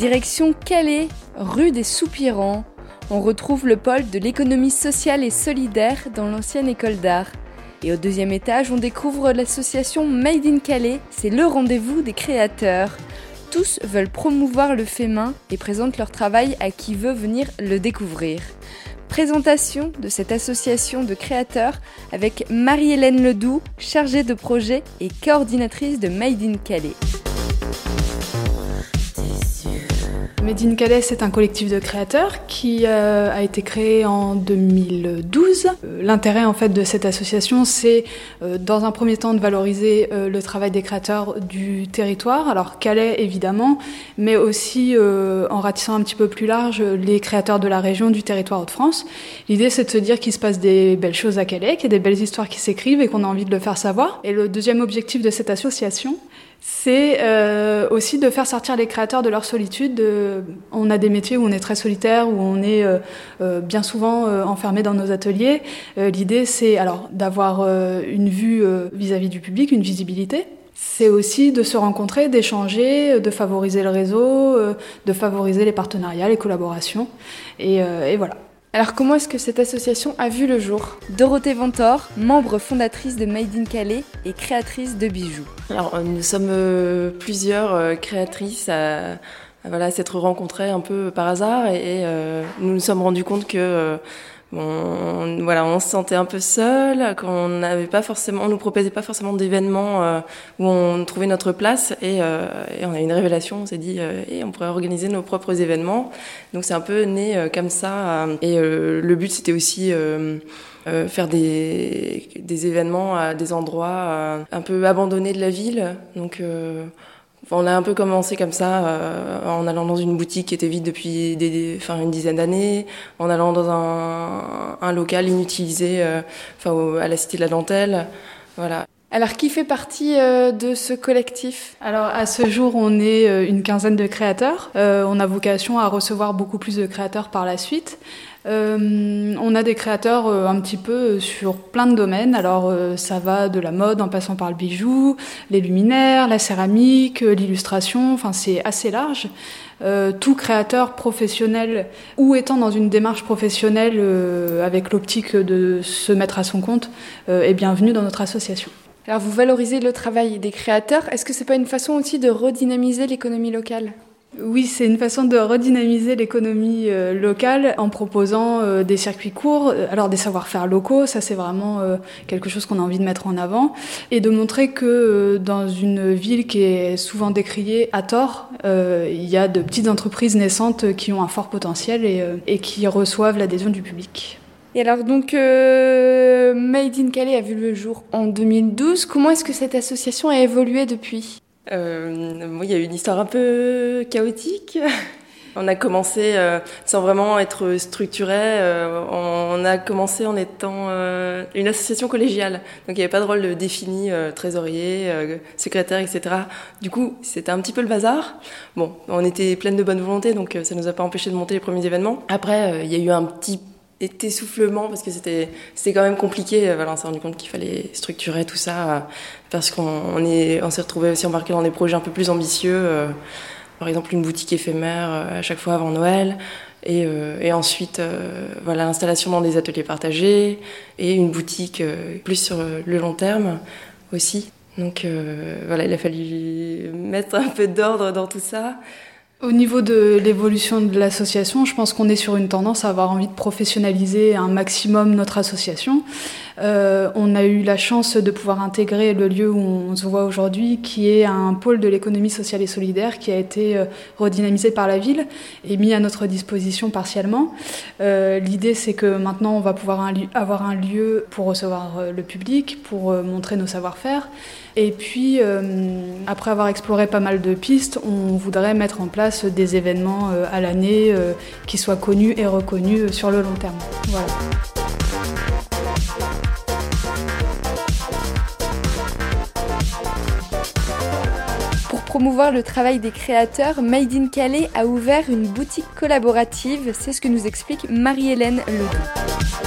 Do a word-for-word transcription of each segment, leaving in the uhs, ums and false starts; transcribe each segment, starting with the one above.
Direction Calais, rue des Soupirants. On retrouve le pôle de l'économie sociale et solidaire dans l'ancienne école d'art. Et au deuxième étage, on découvre l'association Made in Calais. C'est le rendez-vous des créateurs. Tous veulent promouvoir le fait main et présentent leur travail à qui veut venir le découvrir. Présentation de cette association de créateurs avec Marie-Hélène Ledoux, chargée de projet et coordinatrice de Made in Calais. Made in Calais, c'est un collectif de créateurs qui euh, a été créé en deux mille douze. Euh, l'intérêt en fait de cette association, c'est euh, dans un premier temps de valoriser euh, le travail des créateurs du territoire, alors Calais évidemment, mais aussi euh, en ratissant un petit peu plus large les créateurs de la région, du territoire Hauts-de-France. L'idée, c'est de se dire qu'il se passe des belles choses à Calais, qu'il y a des belles histoires qui s'écrivent et qu'on a envie de le faire savoir. Et le deuxième objectif de cette association, c'est euh, aussi de faire sortir les créateurs de leur solitude. Euh, on a des métiers où on est très solitaire, où on est euh, euh, bien souvent euh, enfermé dans nos ateliers. Euh, l'idée, c'est alors d'avoir euh, une vue euh, vis-à-vis du public, une visibilité. C'est aussi de se rencontrer, d'échanger, de favoriser le réseau, euh, de favoriser les partenariats, les collaborations. Et, euh, et voilà. Alors comment est-ce que cette association a vu le jour ? Dorothée Ventor, membre fondatrice de Made in Calais et créatrice de bijoux. Alors nous sommes euh, plusieurs euh, créatrices à, à voilà, s'être rencontrées un peu par hasard et, et euh, nous nous sommes rendus compte que euh, on, voilà, on se sentait un peu seul, qu'on n'avait pas forcément, on nous proposait pas forcément d'événements euh, où on trouvait notre place et, euh, et on a eu une révélation, on s'est dit euh, et on pourrait organiser nos propres événements. Donc c'est un peu né euh, comme ça euh, et euh, le but c'était aussi euh, euh, faire des des événements à des endroits euh, un peu abandonnés de la ville. Donc euh, on a un peu commencé comme ça, euh, en allant dans une boutique qui était vide depuis des, des, enfin, une dizaine d'années, en allant dans un, un local inutilisé, euh, enfin, au, à la Cité de la Dentelle, voilà. Alors, qui fait partie euh, de ce collectif ? Alors, à ce jour, on est euh, une quinzaine de créateurs. Euh, on a vocation à recevoir beaucoup plus de créateurs par la suite. Euh, on a des créateurs euh, un petit peu sur plein de domaines. Alors euh, ça va de la mode en passant par le bijou, les luminaires, la céramique, euh, l'illustration, enfin c'est assez large. Euh, tout créateur professionnel ou étant dans une démarche professionnelle euh, avec l'optique de se mettre à son compte euh, est bienvenu dans notre association. Alors vous valorisez le travail des créateurs, est-ce que c'est pas une façon aussi de redynamiser l'économie locale ? Oui, c'est une façon de redynamiser l'économie euh, locale en proposant euh, des circuits courts, alors des savoir-faire locaux, ça c'est vraiment euh, quelque chose qu'on a envie de mettre en avant, et de montrer que euh, dans une ville qui est souvent décriée à tort, euh, il y a de petites entreprises naissantes qui ont un fort potentiel et, euh, et qui reçoivent l'adhésion du public. Et alors donc, euh, Made in Calais a vu le jour en deux mille douze, comment est-ce que cette association a évolué depuis ? Euh, bon, il y a eu une histoire un peu chaotique. On a commencé euh, sans vraiment être structuré. Euh, on a commencé en étant euh, une association collégiale. Donc il n'y avait pas de rôle défini, euh, trésorier, euh, secrétaire, et cetera. Du coup, c'était un petit peu le bazar. Bon, on était pleine de bonne volonté, donc ça nous a pas empêché de monter les premiers événements. Après, euh, il y a eu un petit essoufflement parce que c'était c'était quand même compliqué. Voilà, on s'est rendu compte qu'il fallait structurer tout ça parce qu'on on est on s'est retrouvé aussi embarqué dans des projets un peu plus ambitieux. Euh, par exemple, une boutique éphémère euh, à chaque fois avant Noël et euh, et ensuite euh, voilà l'installation dans des ateliers partagés et une boutique euh, plus sur le long terme aussi. Donc euh, voilà, il a fallu mettre un peu d'ordre dans tout ça. Au niveau de l'évolution de l'association, je pense qu'on est sur une tendance à avoir envie de professionnaliser un maximum notre association. Euh, on a eu la chance de pouvoir intégrer le lieu où on se voit aujourd'hui, qui est un pôle de l'économie sociale et solidaire qui a été euh, redynamisé par la ville et mis à notre disposition partiellement. Euh, l'idée, c'est que maintenant, on va pouvoir un li- avoir un lieu pour recevoir euh, le public, pour euh, montrer nos savoir-faire. Et puis, euh, après avoir exploré pas mal de pistes, on voudrait mettre en place des événements euh, à l'année euh, qui soient connus et reconnus euh, sur le long terme. Voilà. Pour promouvoir le travail des créateurs, Made in Calais a ouvert une boutique collaborative. C'est ce que nous explique Marie-Hélène Ledoux.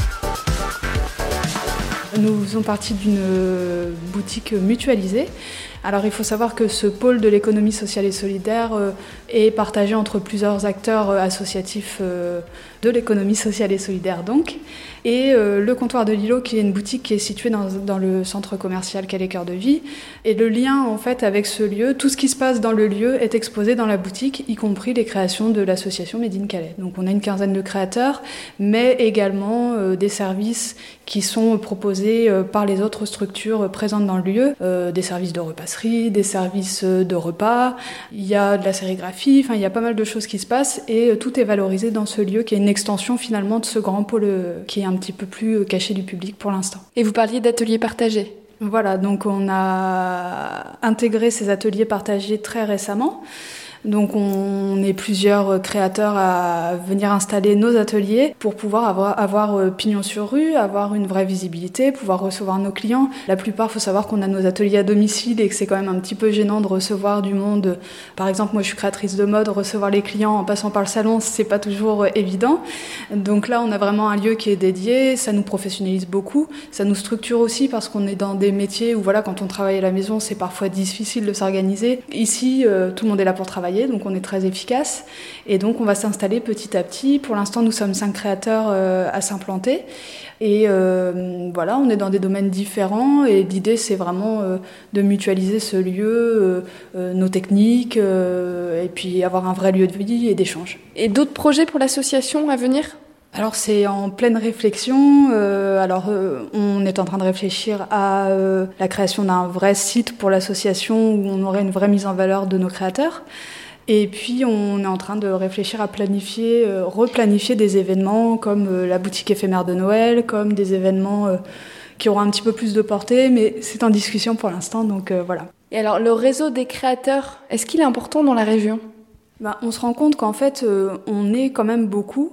Nous faisons partie d'une boutique mutualisée Alors il faut savoir que ce pôle de l'économie sociale et solidaire euh, est partagé entre plusieurs acteurs euh, associatifs euh, de l'économie sociale et solidaire donc, et euh, le comptoir de l'îlot qui est une boutique qui est située dans, dans le centre commercial Calais Cœur de Vie. Et le lien en fait avec ce lieu, tout ce qui se passe dans le lieu est exposé dans la boutique, y compris les créations de l'association Made in Calais. Donc on a une quinzaine de créateurs, mais également euh, des services qui sont proposés euh, par les autres structures présentes dans le lieu, euh, des services de repasserie, des services de repas, il y a de la sérigraphie, enfin il y a pas mal de choses qui se passent et euh, tout est valorisé dans ce lieu qui est une extension finalement de ce grand pôle euh, qui est un petit peu plus euh, caché du public pour l'instant. Et vous parliez d'ateliers partagés. Voilà, donc on a intégré ces ateliers partagés très récemment. Donc on est plusieurs créateurs à venir installer nos ateliers pour pouvoir avoir, avoir pignon sur rue, avoir une vraie visibilité, pouvoir recevoir nos clients. La plupart, il faut savoir qu'on a nos ateliers à domicile et que c'est quand même un petit peu gênant de recevoir du monde. Par exemple, moi je suis créatrice de mode, recevoir les clients en passant par le salon, c'est pas toujours évident. Donc là, on a vraiment un lieu qui est dédié, ça nous professionnalise beaucoup, ça nous structure aussi parce qu'on est dans des métiers où voilà, quand on travaille à la maison, c'est parfois difficile de s'organiser. Ici, euh, tout le monde est là pour travailler. Donc on est très efficace et donc on va s'installer petit à petit. Pour l'instant, nous sommes cinq créateurs euh, à s'implanter et euh, voilà, on est dans des domaines différents et l'idée c'est vraiment euh, de mutualiser ce lieu, euh, euh, nos techniques euh, et puis avoir un vrai lieu de vie et d'échange. Et d'autres projets pour l'association à venir ? Alors c'est en pleine réflexion. Euh, alors euh, on est en train de réfléchir à euh, la création d'un vrai site pour l'association où on aurait une vraie mise en valeur de nos créateurs. Et puis on est en train de réfléchir à planifier, euh, replanifier des événements comme euh, la boutique éphémère de Noël, comme des événements euh, qui auront un petit peu plus de portée, mais c'est en discussion pour l'instant, donc euh, voilà. Et alors le réseau des créateurs, est-ce qu'il est important dans la région ? Ben, on se rend compte qu'en fait, euh, on est quand même beaucoup.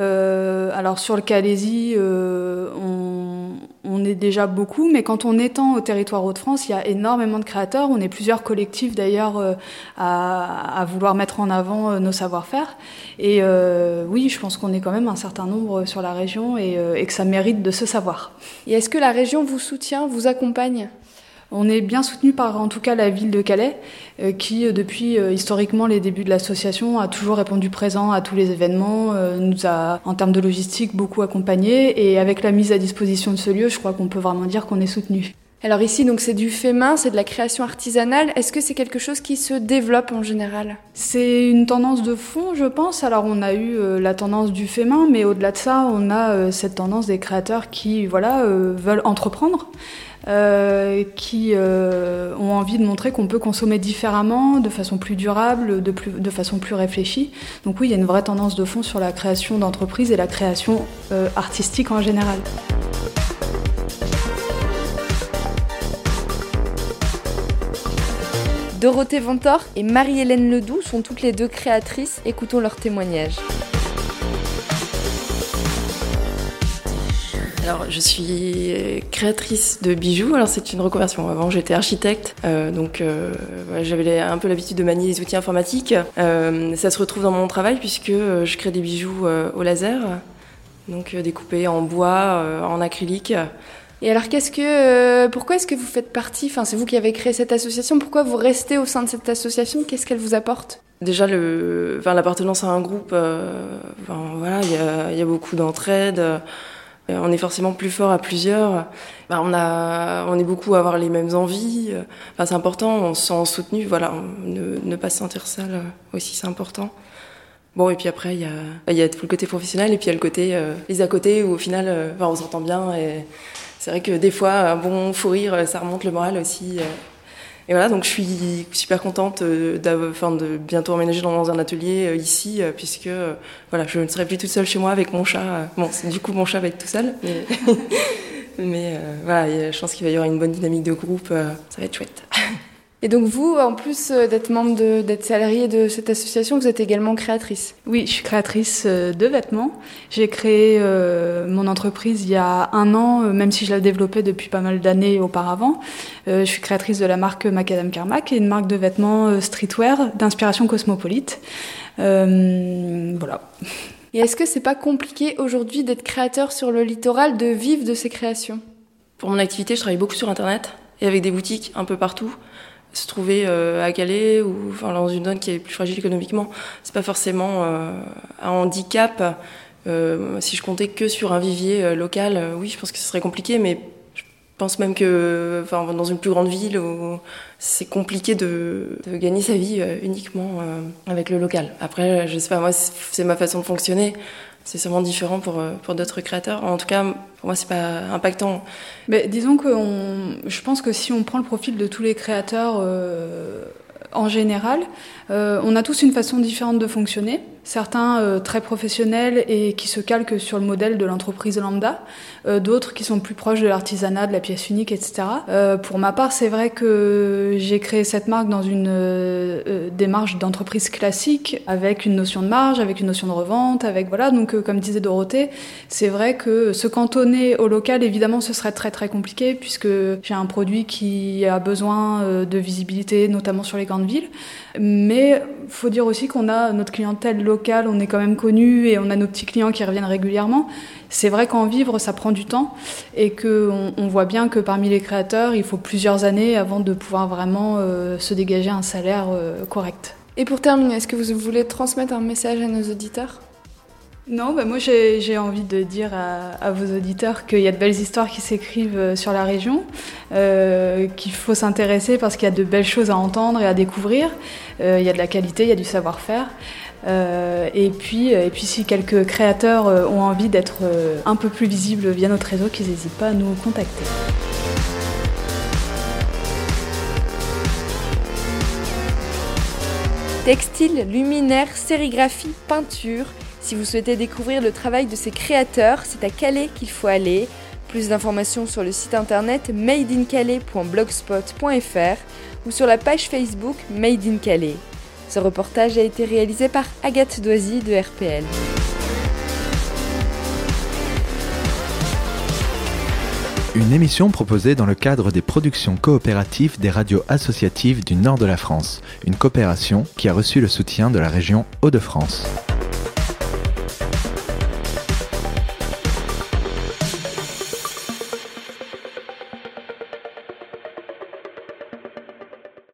Euh, alors sur le Calaisis, euh, on, on est déjà beaucoup, mais quand on étend au territoire Hauts-de-France, il y a énormément de créateurs. On est plusieurs collectifs d'ailleurs euh, à, à vouloir mettre en avant euh, nos savoir-faire. Et euh, oui, je pense qu'on est quand même un certain nombre sur la région et, euh, et que ça mérite de se savoir. Et est-ce que la région vous soutient, vous accompagne ? On est bien soutenu par en tout cas la ville de Calais euh, qui euh, depuis euh, historiquement les débuts de l'association a toujours répondu présent à tous les événements, euh, nous a en termes de logistique beaucoup accompagnés et avec la mise à disposition de ce lieu, je crois qu'on peut vraiment dire qu'on est soutenu. Alors ici donc c'est du fait main, c'est de la création artisanale, est-ce que c'est quelque chose qui se développe en général ? C'est une tendance de fond je pense, alors on a eu euh, la tendance du fait main mais au-delà de ça on a euh, cette tendance des créateurs qui voilà euh, veulent entreprendre. Euh, qui euh, ont envie de montrer qu'on peut consommer différemment, de façon plus durable, de, plus, de façon plus réfléchie. Donc oui, il y a une vraie tendance de fond sur la création d'entreprises et la création euh, artistique en général. Dorothée Vantore et Marie-Hélène Ledoux sont toutes les deux créatrices. Écoutons leurs témoignages. Alors, je suis créatrice de bijoux. Alors, c'est une reconversion. Avant, j'étais architecte, euh, donc euh, ouais, j'avais un peu l'habitude de manier les outils informatiques. Euh, ça se retrouve dans mon travail puisque euh, je crée des bijoux euh, au laser, donc euh, découpés en bois, euh, en acrylique. Et alors, qu'est-ce que, euh, pourquoi est-ce que vous faites partie, enfin, c'est vous qui avez créé cette association, pourquoi vous restez au sein de cette association ? Qu'est-ce qu'elle vous apporte ? Déjà, le, enfin, l'appartenance à un groupe, euh, enfin, voilà, il y a, y a beaucoup d'entraide. On est forcément plus fort à plusieurs. Ben, on a, on est beaucoup à avoir les mêmes envies. Enfin, c'est important. On se sent soutenu. Voilà, ne, ne pas se sentir seul aussi, c'est important. Bon, et puis après, il y a, il y a tout le côté professionnel et puis il y a le côté euh, les à côté où au final, euh, enfin, on s'entend bien. Et c'est vrai que des fois, un bon fou rire, ça remonte le moral aussi. Euh. Et voilà, donc je suis super contente de, enfin, de bientôt emménager dans un atelier euh, ici, euh, puisque euh, voilà, je ne serai plus toute seule chez moi avec mon chat. Bon, c'est, du coup, mon chat va être tout seul, mais, mais euh, voilà, je pense qu'il va y avoir une bonne dynamique de groupe, euh, ça va être chouette. Et donc vous, en plus d'être membre, de, d'être salariée de cette association, vous êtes également créatrice. Oui, je suis créatrice de vêtements. J'ai créé euh, mon entreprise il y a un an, même si je l'ai développée depuis pas mal d'années auparavant. Euh, je suis créatrice de la marque Macadam Karma, qui est une marque de vêtements streetwear d'inspiration cosmopolite. Euh, voilà. Et est-ce que c'est pas compliqué aujourd'hui d'être créateur sur le littoral, de vivre de ses créations ? Pour mon activité, je travaille beaucoup sur Internet et avec des boutiques un peu partout. se trouver euh, à Calais ou enfin, dans une zone qui est plus fragile économiquement, c'est pas forcément euh, un handicap. Euh, si je comptais que sur un vivier euh, local, euh, oui, je pense que ce serait compliqué, mais je pense même que enfin, dans une plus grande ville, où c'est compliqué de, de gagner sa vie euh, uniquement euh, avec le local. Après, je sais pas, moi, c'est, c'est ma façon de fonctionner. C'est sûrement différent pour, pour d'autres créateurs. En tout cas, pour moi, c'est pas impactant. Mais disons que on, je pense que si on prend le profil de tous les créateurs euh, en général, euh, on a tous une façon différente de fonctionner. Certains euh, très professionnels et qui se calquent sur le modèle de l'entreprise lambda, euh, d'autres qui sont plus proches de l'artisanat, de la pièce unique, et cetera. Euh, pour ma part, c'est vrai que j'ai créé cette marque dans une euh, démarche d'entreprise classique, avec une notion de marge, avec une notion de revente, avec voilà. Donc, euh, comme disait Dorothée, c'est vrai que se cantonner au local, évidemment, ce serait très très compliqué puisque j'ai un produit qui a besoin euh, de visibilité, notamment sur les grandes villes. Mais faut dire aussi qu'on a notre clientèle locale, on est quand même connu et on a nos petits clients qui reviennent régulièrement. C'est vrai qu'en vivre, ça prend du temps et qu'on on voit bien que parmi les créateurs, il faut plusieurs années avant de pouvoir vraiment euh, se dégager un salaire euh, correct. Et pour terminer, est-ce que vous voulez transmettre un message à nos auditeurs ? Non, bah moi j'ai, j'ai envie de dire à, à vos auditeurs qu'il y a de belles histoires qui s'écrivent sur la région, euh, qu'il faut s'intéresser parce qu'il y a de belles choses à entendre et à découvrir. Euh, il y a de la qualité, il y a du savoir-faire. Euh, et puis, et puis si quelques créateurs ont envie d'être un peu plus visibles via notre réseau, qu'ils n'hésitent pas à nous contacter. Textile, luminaire, sérigraphie, peinture. Si vous souhaitez découvrir le travail de ces créateurs, c'est à Calais qu'il faut aller. Plus d'informations sur le site internet made in calais point blogspot point f r ou sur la page Facebook Made in Calais. Ce reportage a été réalisé par Agathe Doisy de R P L. Une émission proposée dans le cadre des productions coopératives des radios associatives du nord de la France, une coopération qui a reçu le soutien de la région Hauts-de-France.